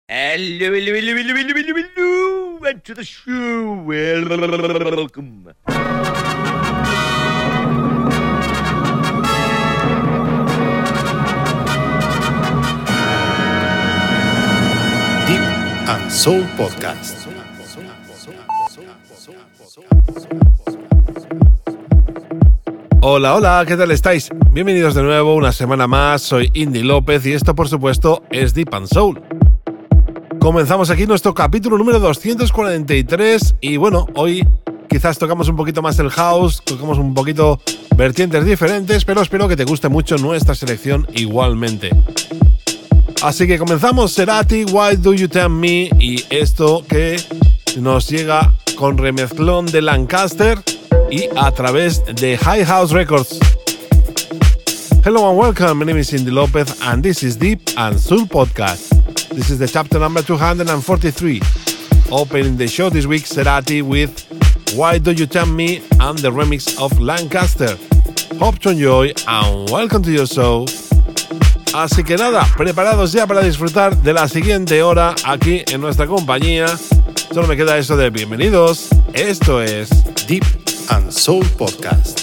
Hello, hello, hello, hello, hello, hello, hello, and to the show. Welcome. Deep and Soul Podcast. Hola, hola, ¿qué tal estáis? Bienvenidos de nuevo una semana más, soy Indy López y esto por supuesto es Deep and Soul. Comenzamos aquí nuestro capítulo número 243 y bueno, hoy quizás tocamos un poquito más el house, tocamos un poquito vertientes diferentes, pero espero que te guste mucho nuestra selección igualmente. Así que comenzamos, Cerati, Why Do You Tempt Me, y esto que nos llega con remezclón de Lancaster y a través de High House Records. Hello and welcome, my name is Indy Lopez and this is Deep and Soul Podcast. This is the chapter number 243. Opening the show this week, Cerati with Why Do You Tempt Me and the remix of Lancaster. Hope to enjoy and welcome to your show. Así que nada, preparados ya para disfrutar de la siguiente hora aquí en nuestra compañía. Solo me queda eso de bienvenidos. Esto es Deep and Soul Podcast.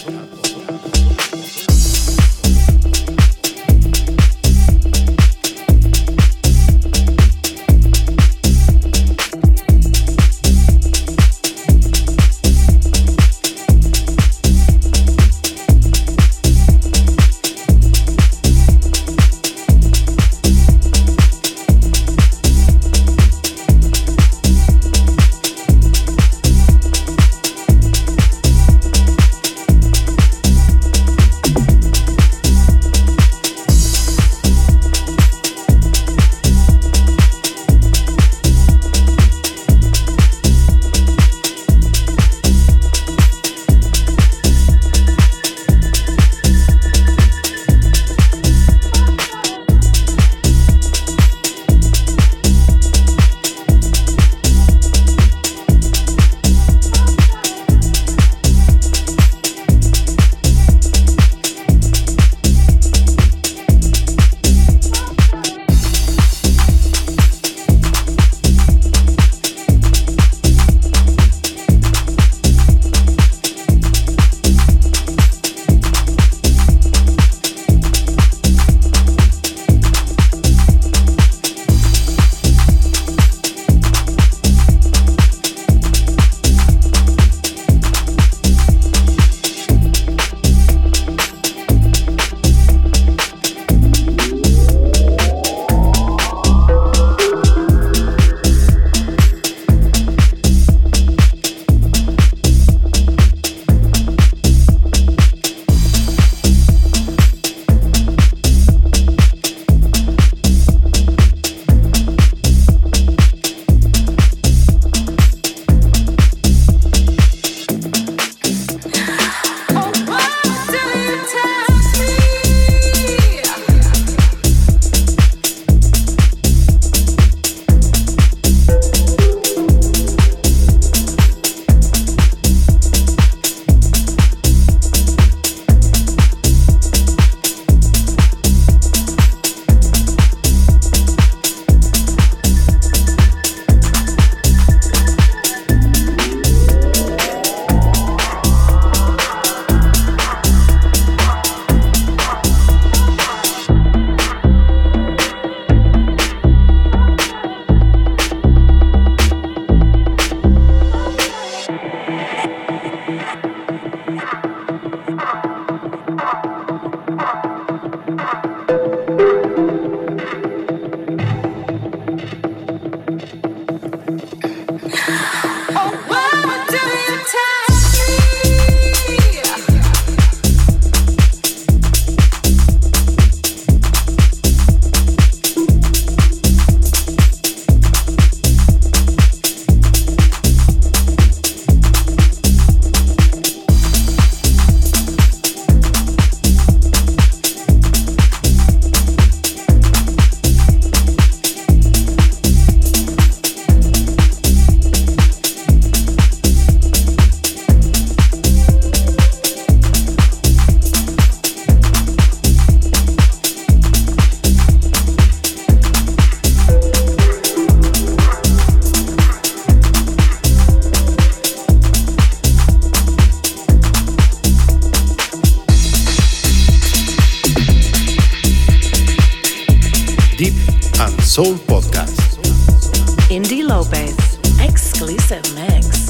Soul Podcast. Indy Lopez, exclusive mix.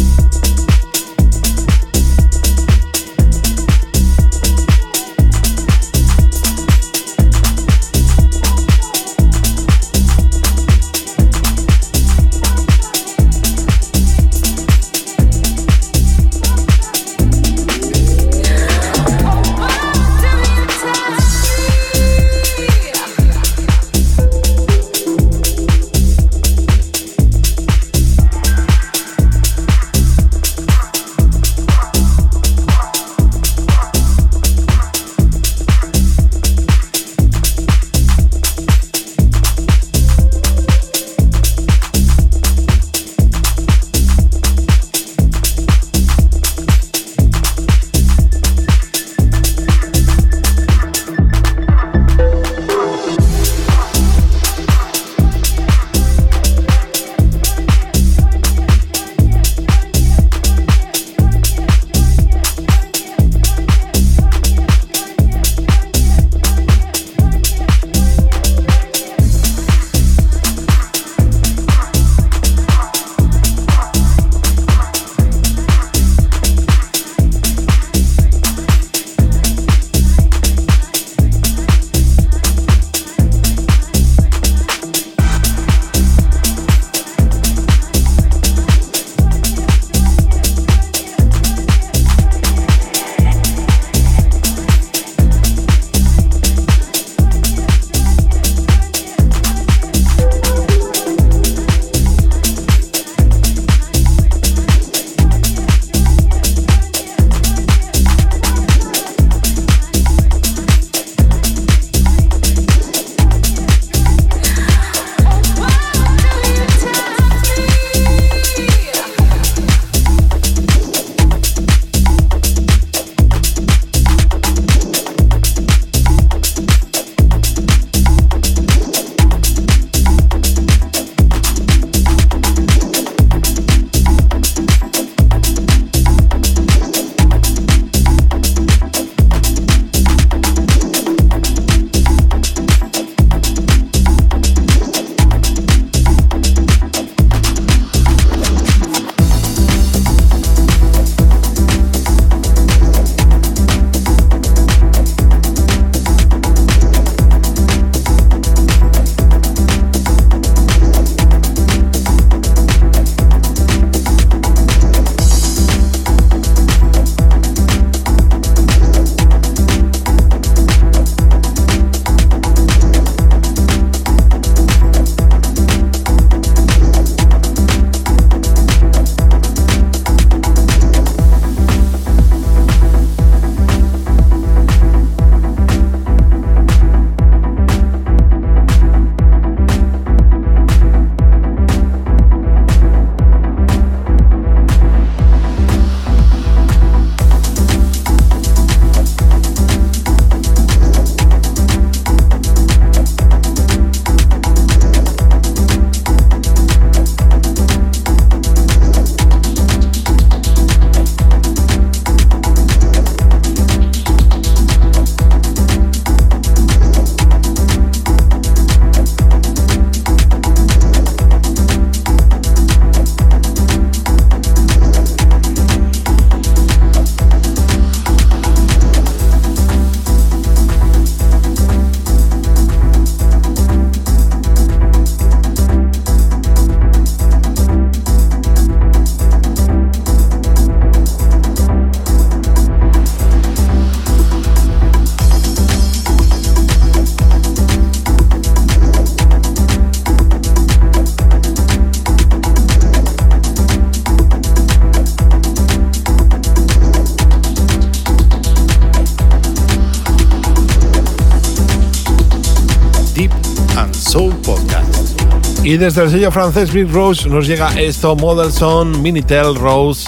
Soul Podcast. Y desde el sello francés Big Rose nos llega esto, Modelson, Minitel, Rose.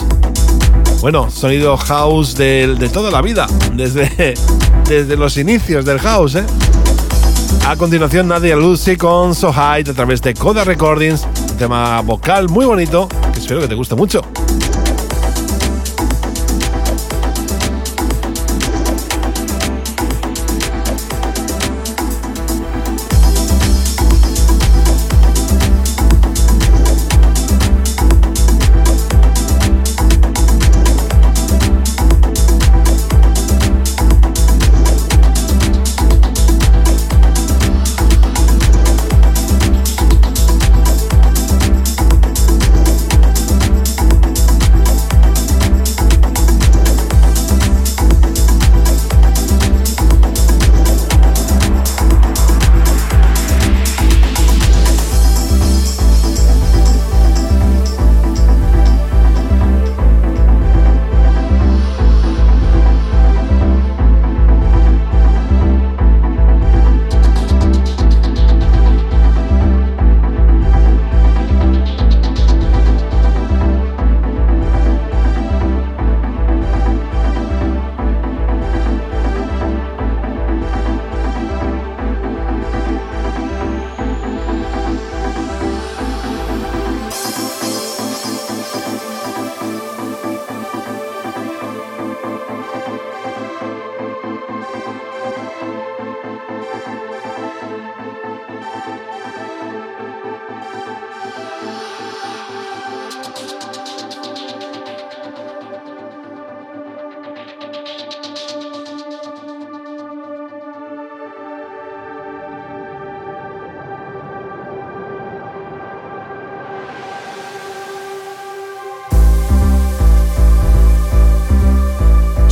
Bueno, sonido house de toda la vida, desde los inicios del house, ¿eh? A continuación, Nadia Lucy con So High a través de Coda Recordings, un tema vocal muy bonito que espero que te guste mucho.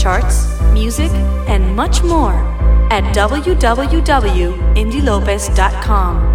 charts, music, and much more at www.indilopez.com.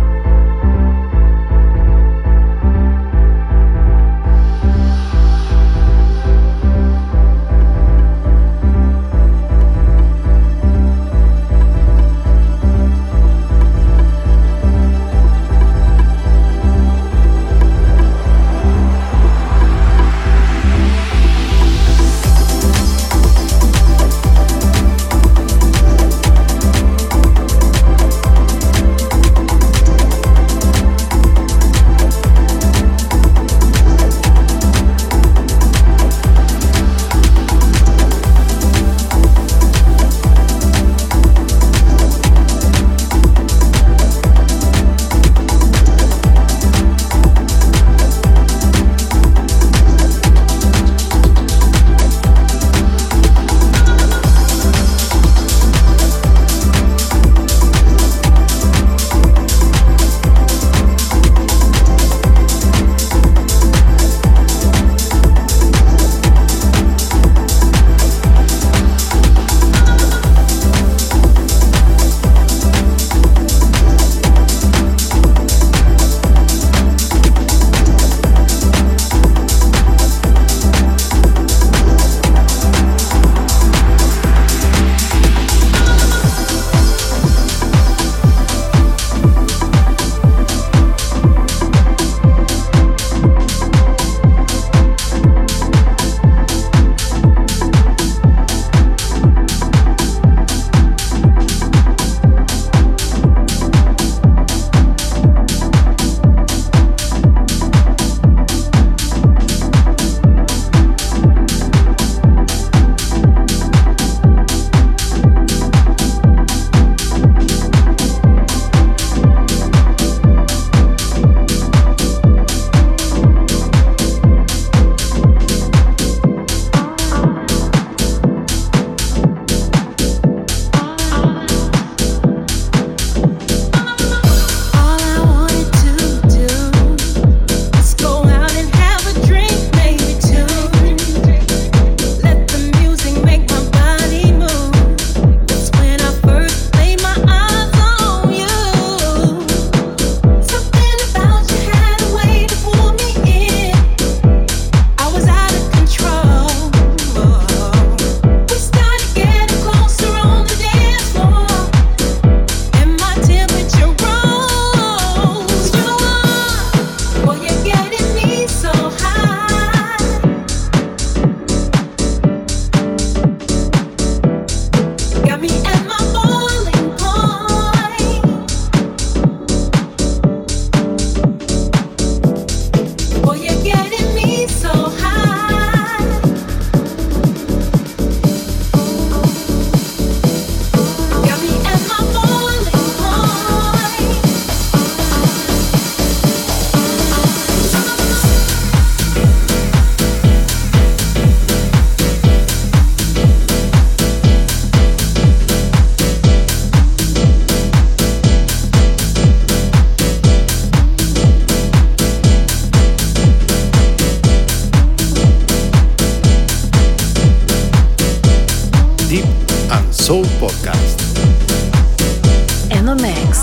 Soul Podcast. In the mix.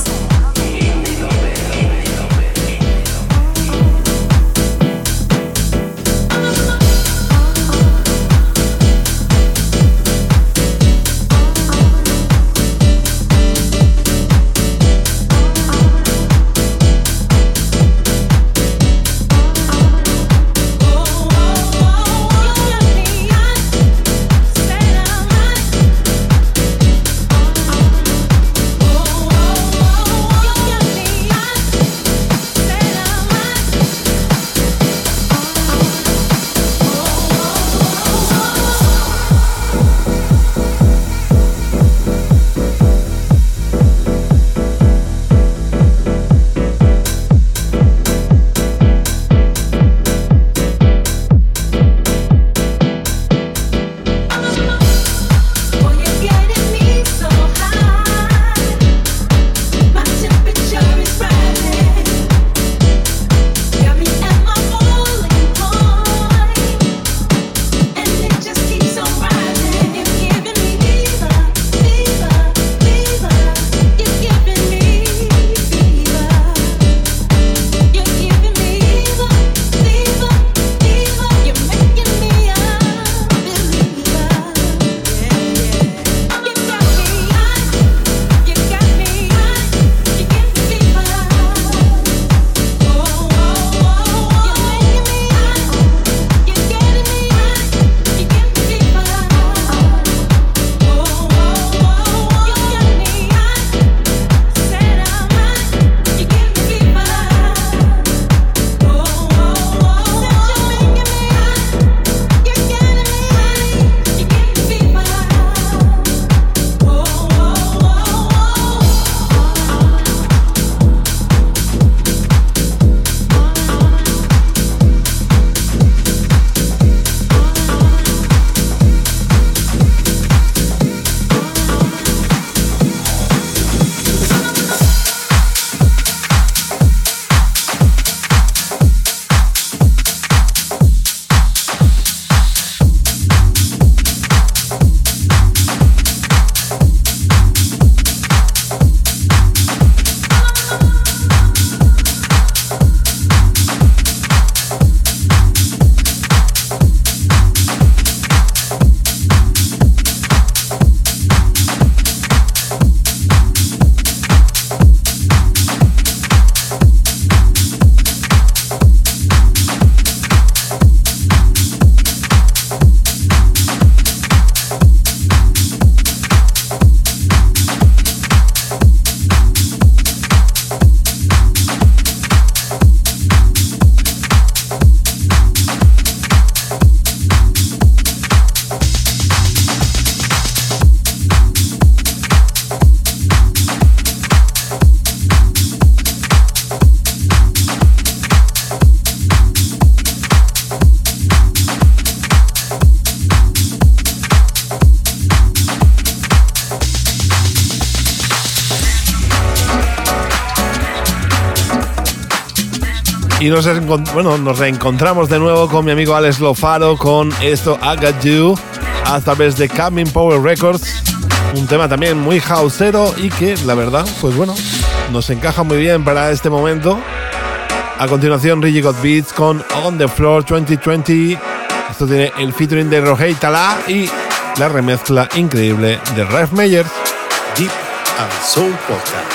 Y nos reencontramos de nuevo con mi amigo Alex Lofaro con esto I Got You a través de Coming Power Records. Un tema también muy houseero y que, la verdad, pues bueno, nos encaja muy bien para este momento. A continuación, Reggie Got Beats con On The Floor 2020. Esto tiene el featuring de Rohey Tala y la remezcla increíble de Ralph Meyers. Deep and Soul Podcast.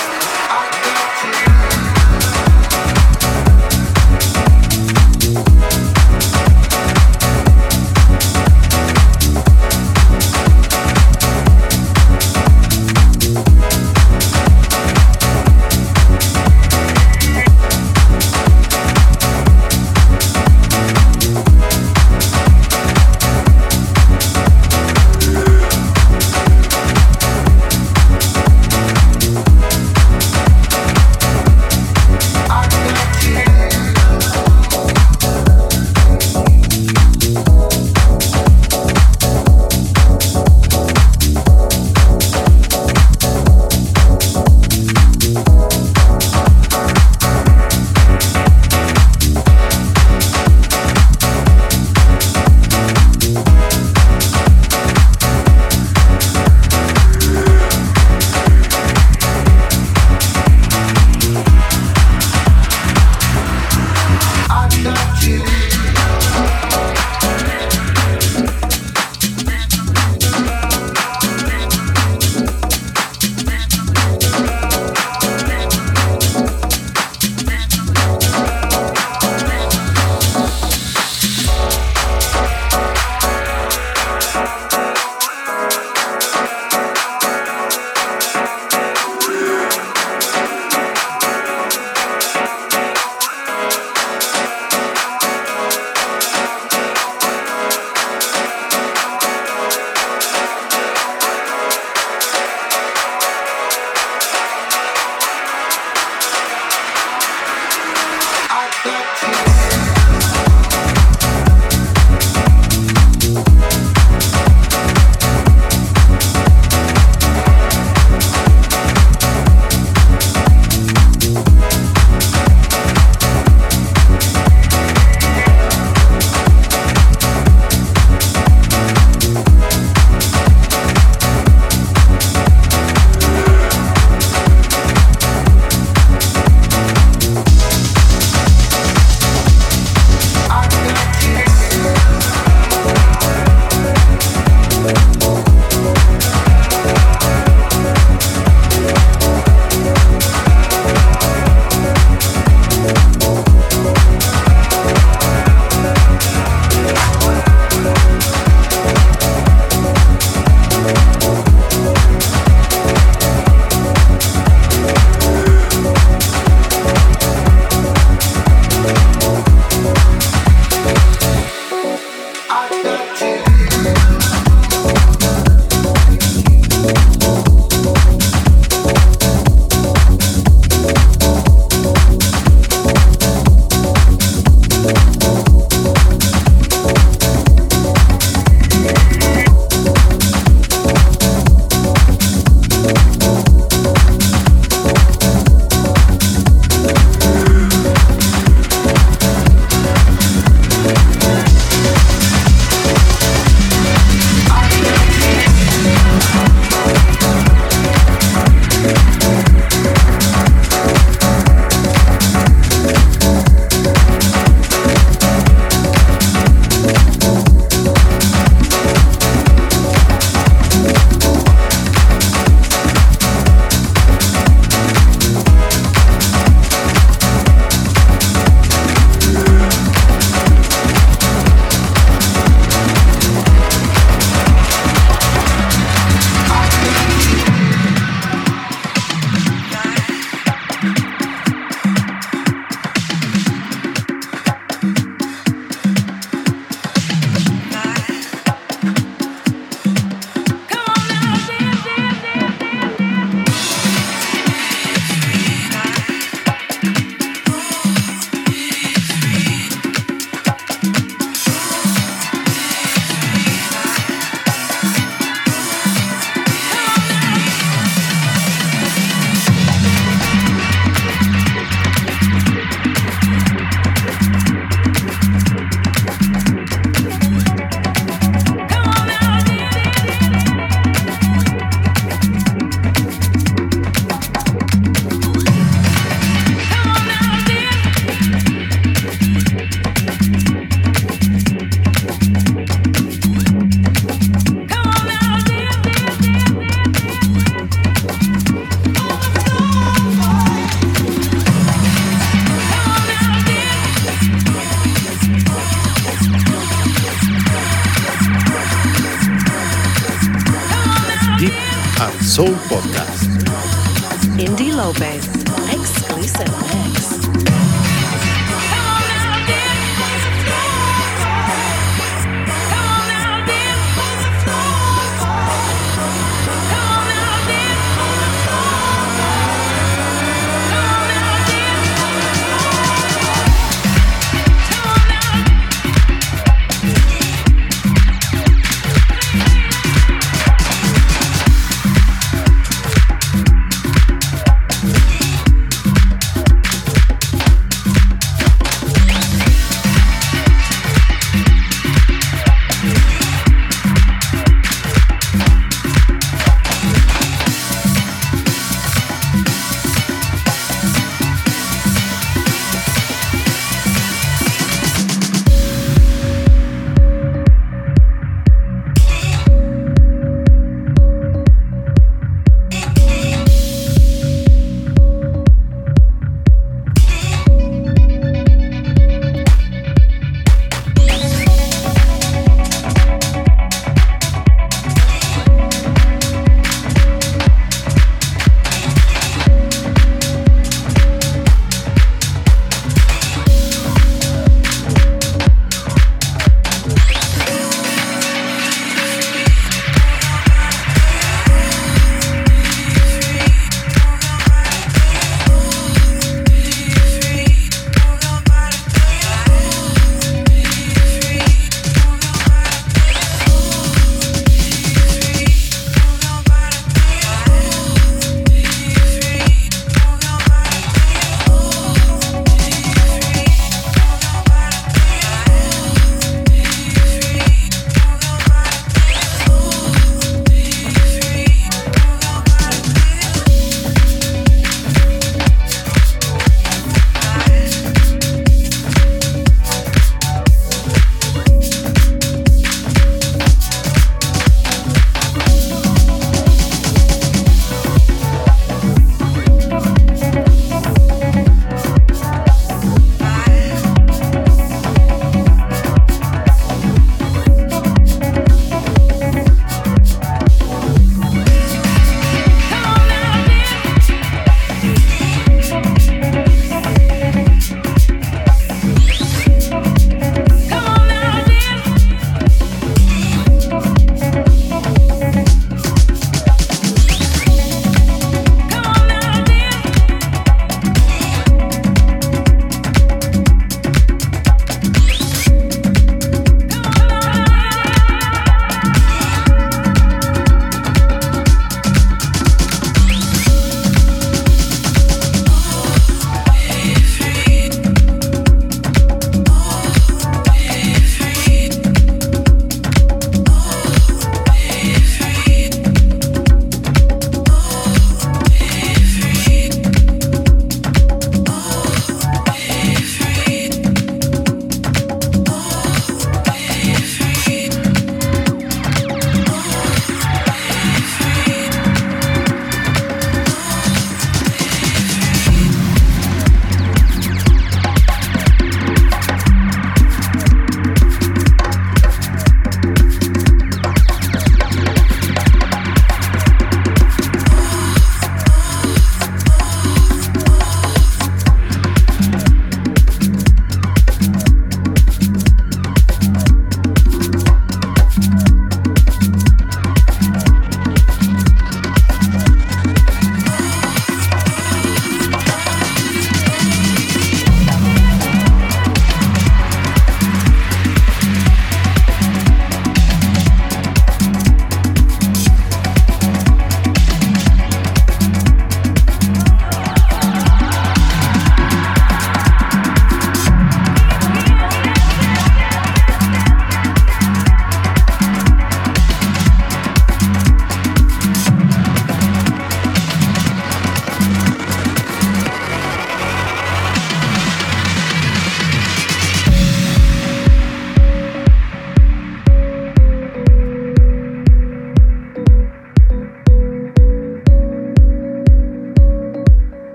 and Soul Podcast. Indie Lopez, exclusive mix.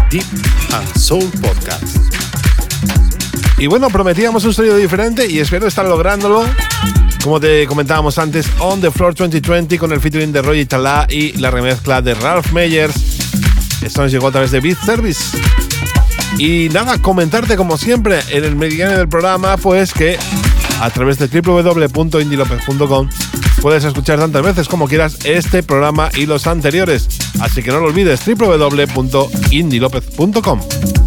Deep and Soul Podcast. Y bueno, prometíamos un sonido diferente y espero estar lográndolo. Como te comentábamos antes, On The Floor 2020 con el featuring de Roy Talá y la remezcla de Ralph Meyers. Esto nos llegó a través de Beat Service. Y nada, comentarte como siempre en el meridiano del programa, pues que a través de www.indilopez.com puedes escuchar tantas veces como quieras este programa y los anteriores. Así que no lo olvides, www.indilopez.com.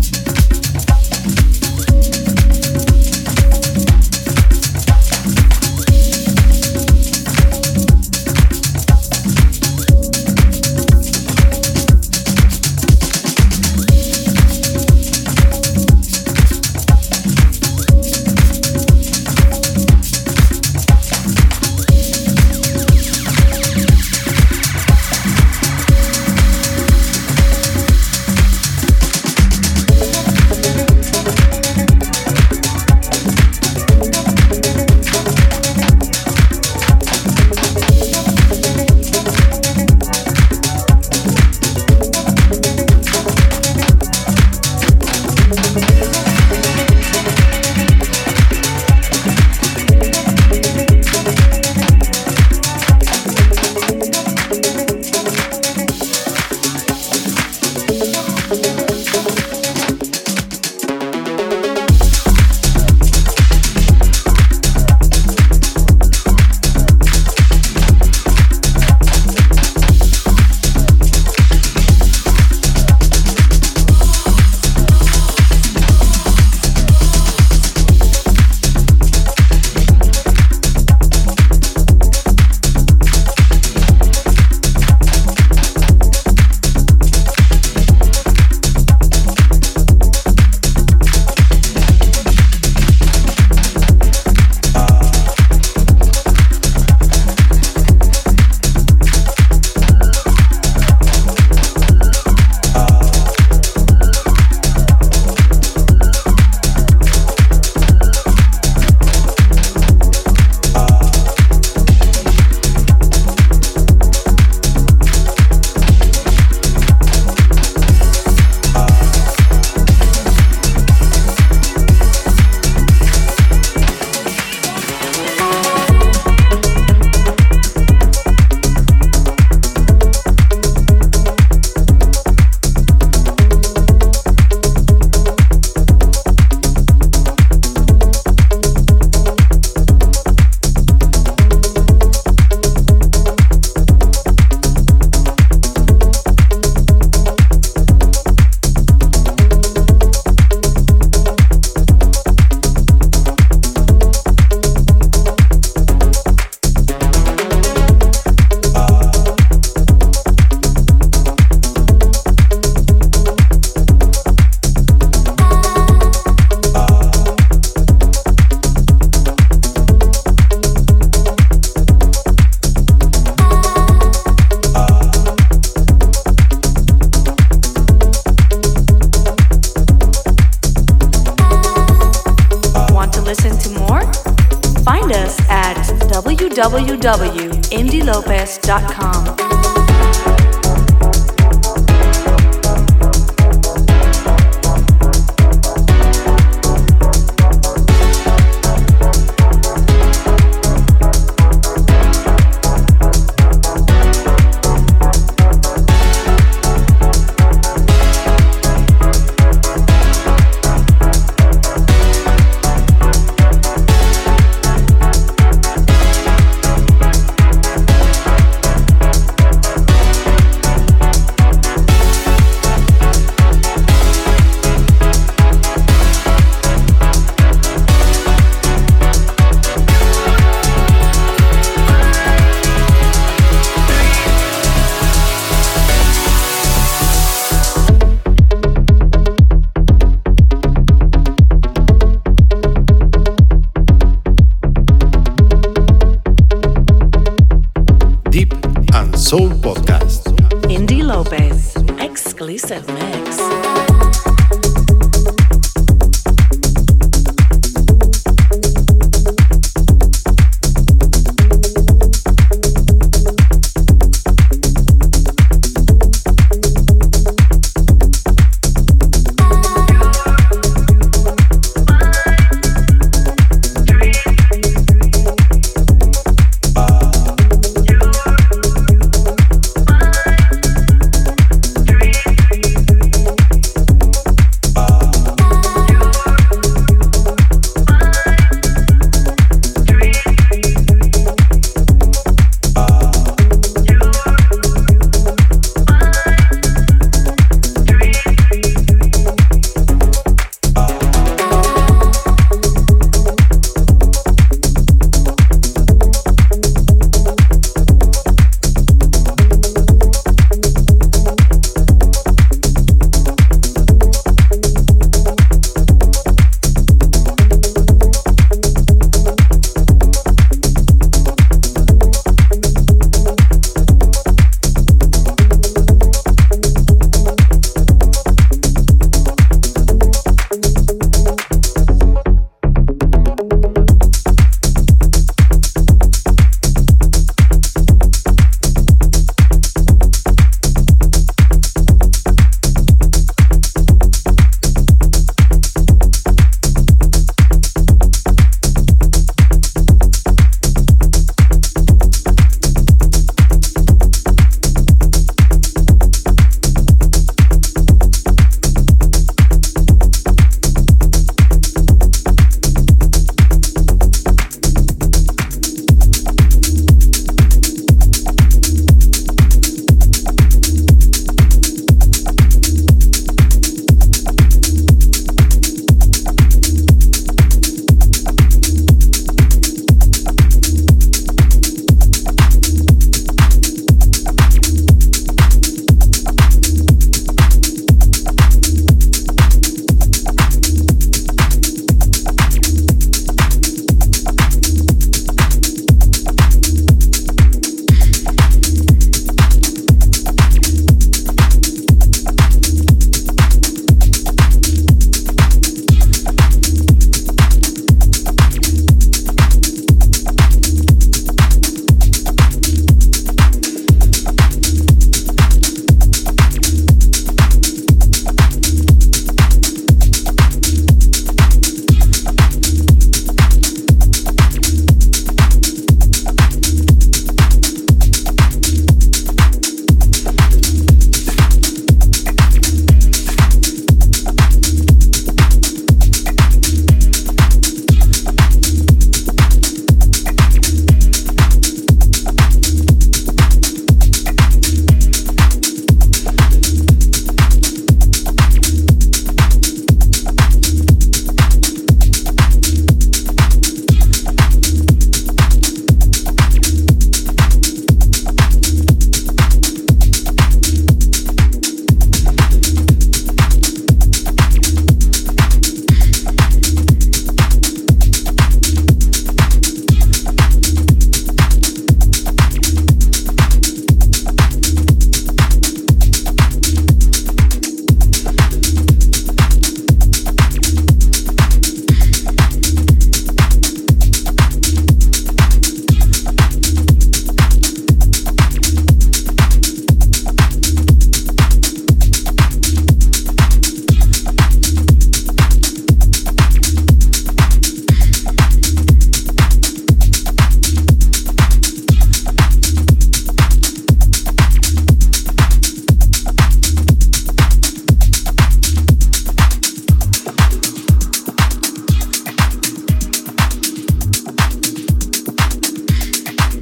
www.indilopez.com. Soul Podcast. Indy Lopez, exclusive mix.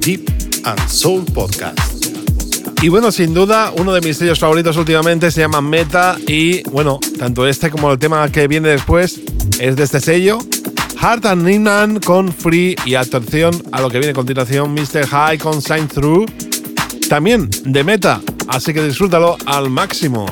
Deep and Soul Podcast. Y bueno, sin duda, uno de mis sellos favoritos últimamente se llama Meta y bueno, tanto este como el tema que viene después es de este sello. Heart and Ninan con Free y atención a lo que viene a continuación, Mr. High con Sign Through, también de Meta, así que disfrútalo al máximo.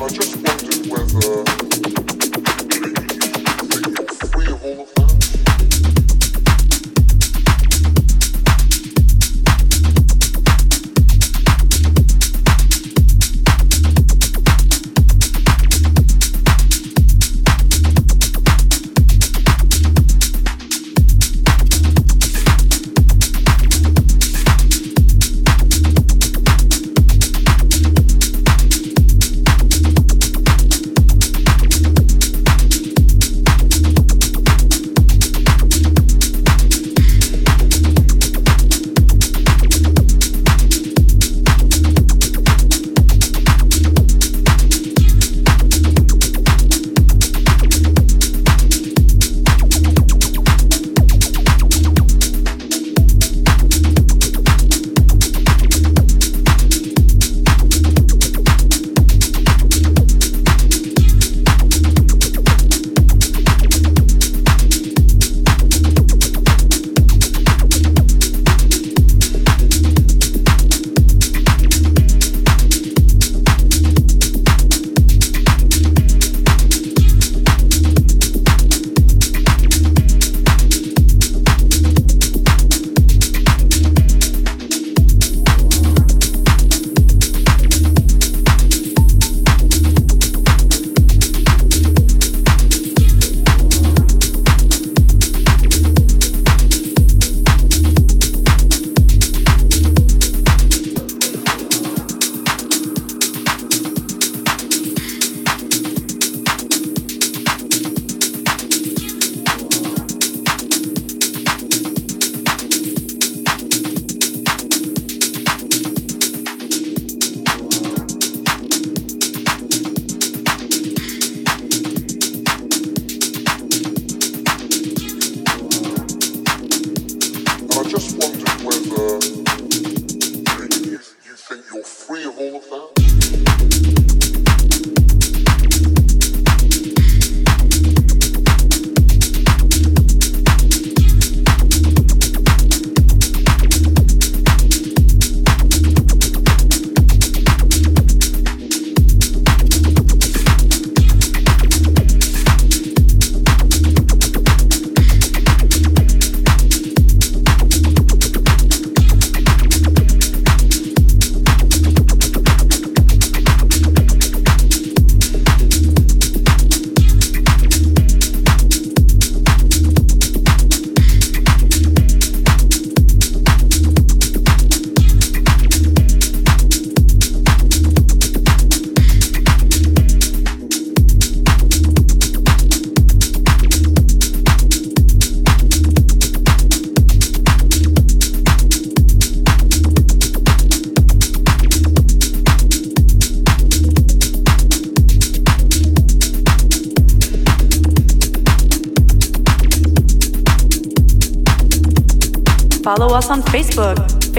Follow us on Facebook,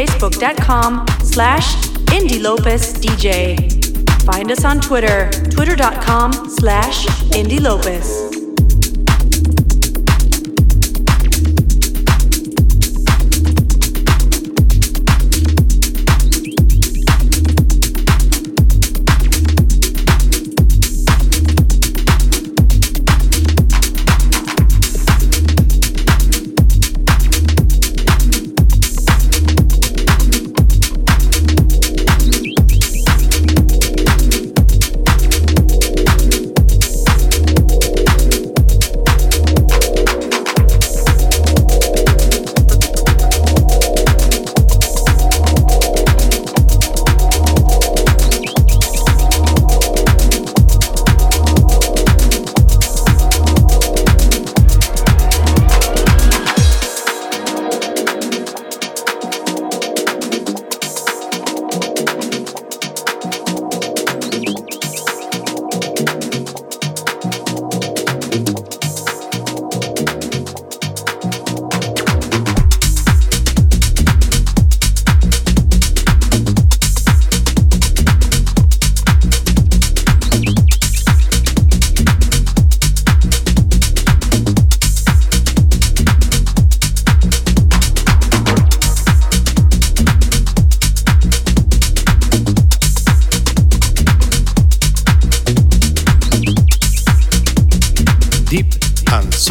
facebook.com/IndyLopezDJ. Find us on Twitter, twitter.com/IndyLopez.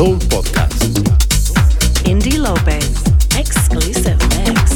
Soul Podcast. Indy Lopez, exclusive mix.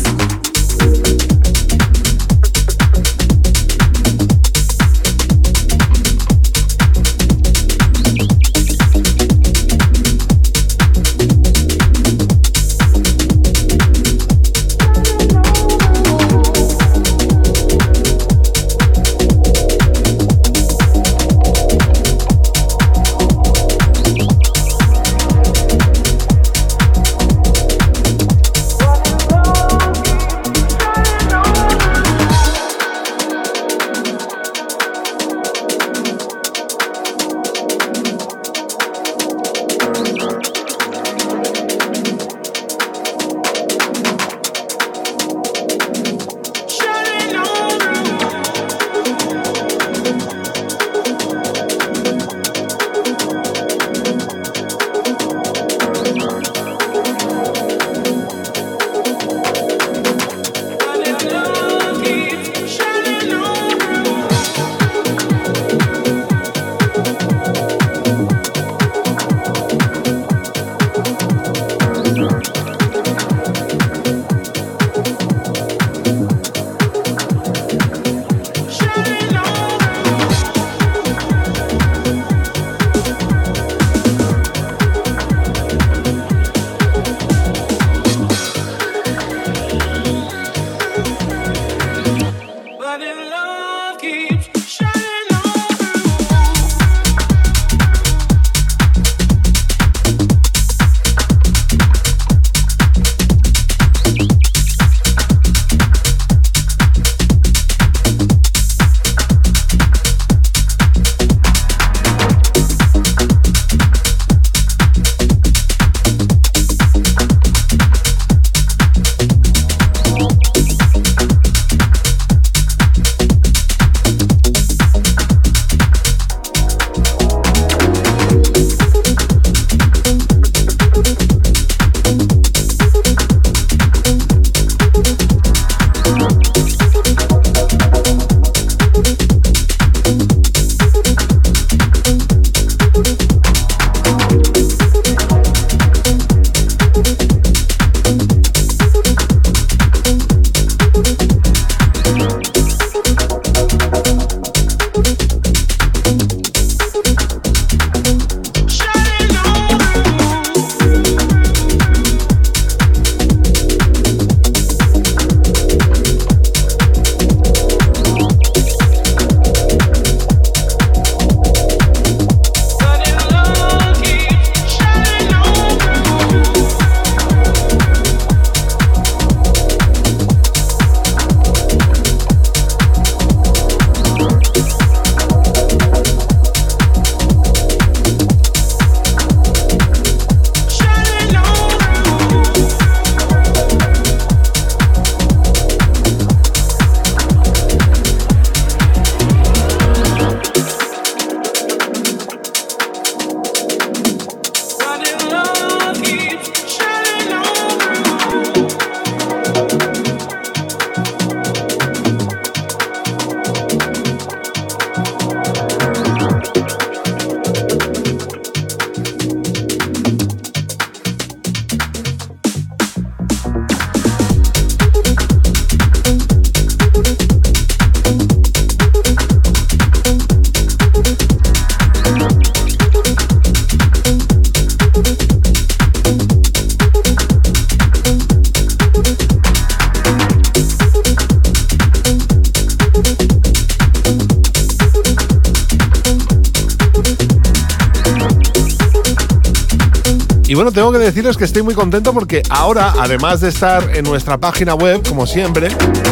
Y bueno, tengo que deciros que estoy muy contento porque ahora, además de estar en nuestra página web, como siempre,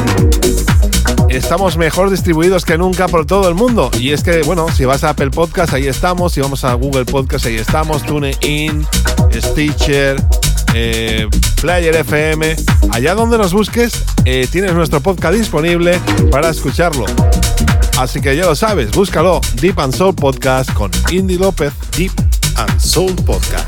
estamos mejor distribuidos que nunca por todo el mundo. Y es que, bueno, si vas a Apple Podcast, ahí estamos. Si vamos a Google Podcast, ahí estamos. TuneIn, Stitcher, Player FM. Allá donde nos busques, tienes nuestro podcast disponible para escucharlo. Así que ya lo sabes, búscalo. Deep and Soul Podcast con Indy López. Deep and Soul Podcast.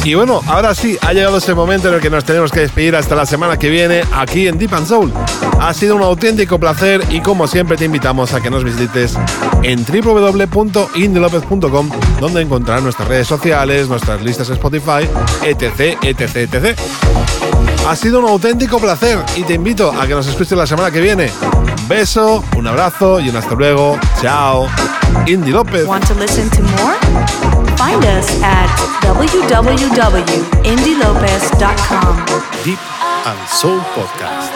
Y bueno, ahora sí, ha llegado ese momento en el que nos tenemos que despedir hasta la semana que viene aquí en Deep and Soul. Ha sido un auténtico placer y como siempre te invitamos a que nos visites en www.indilopez.com, donde encontrarás nuestras redes sociales, nuestras listas Spotify, etc, etc, etc. Ha sido un auténtico placer y te invito a que nos escuches la semana que viene. Un beso, un abrazo y un hasta luego. Chao. Indy López. Want to listen to more? Find us at www.indylopez.com. Deep and Soul Podcast.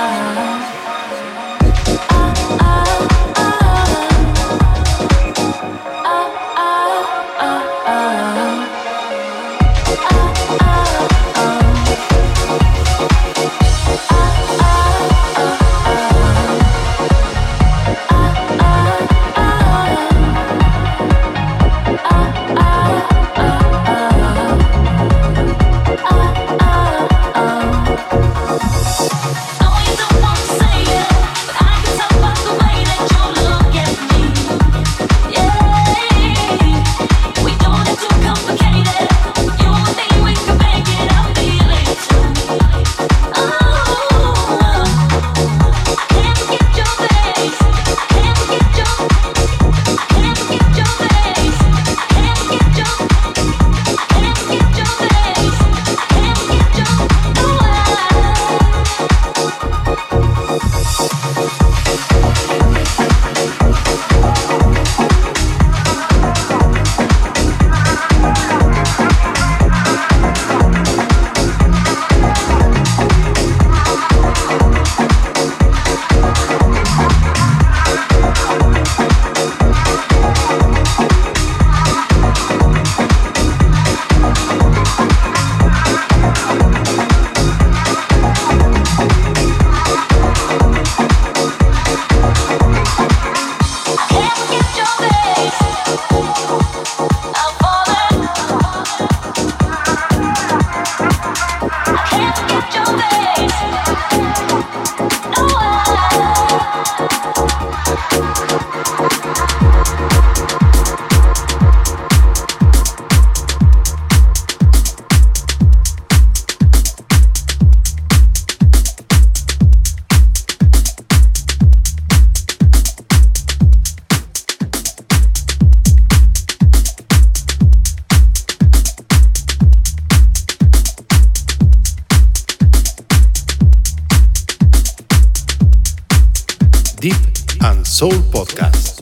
Soul Podcast.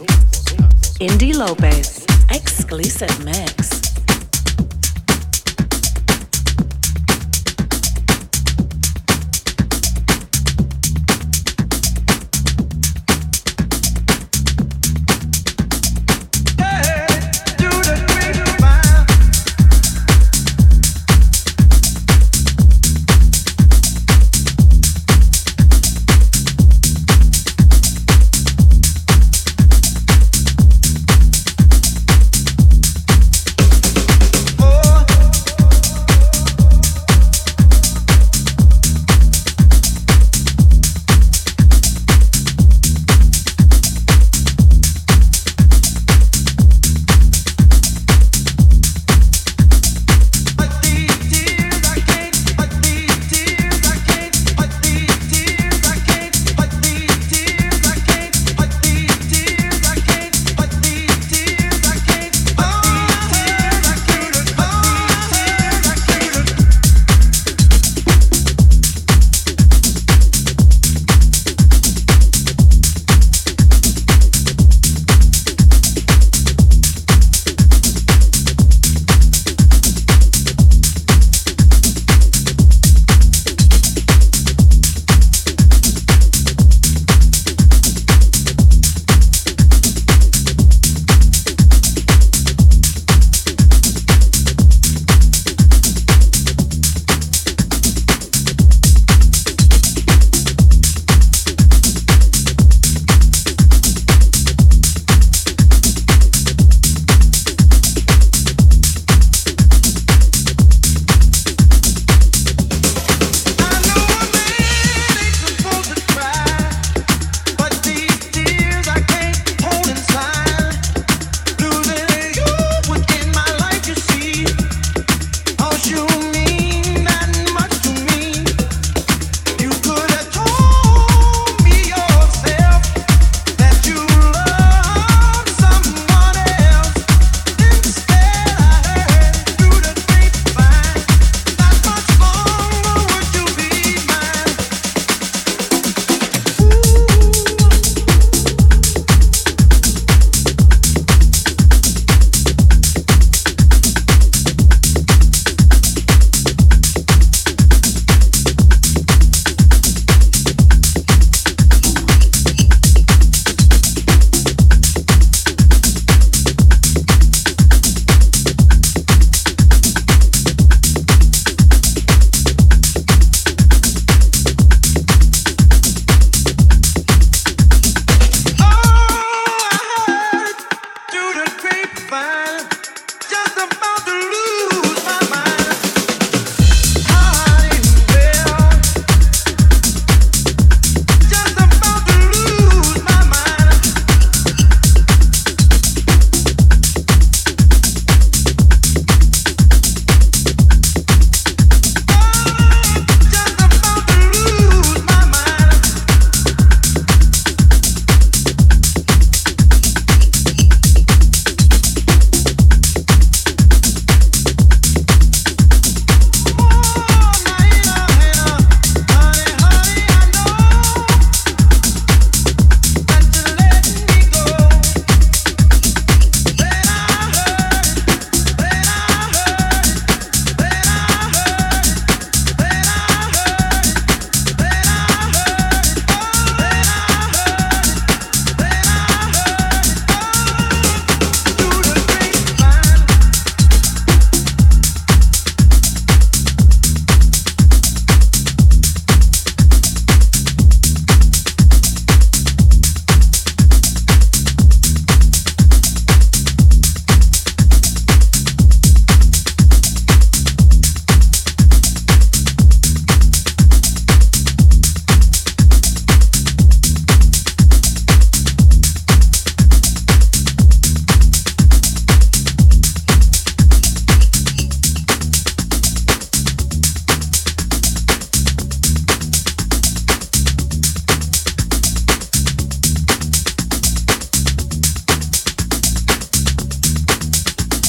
Indy Lopez, exclusive mix.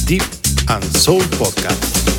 Deep and Soul Podcast.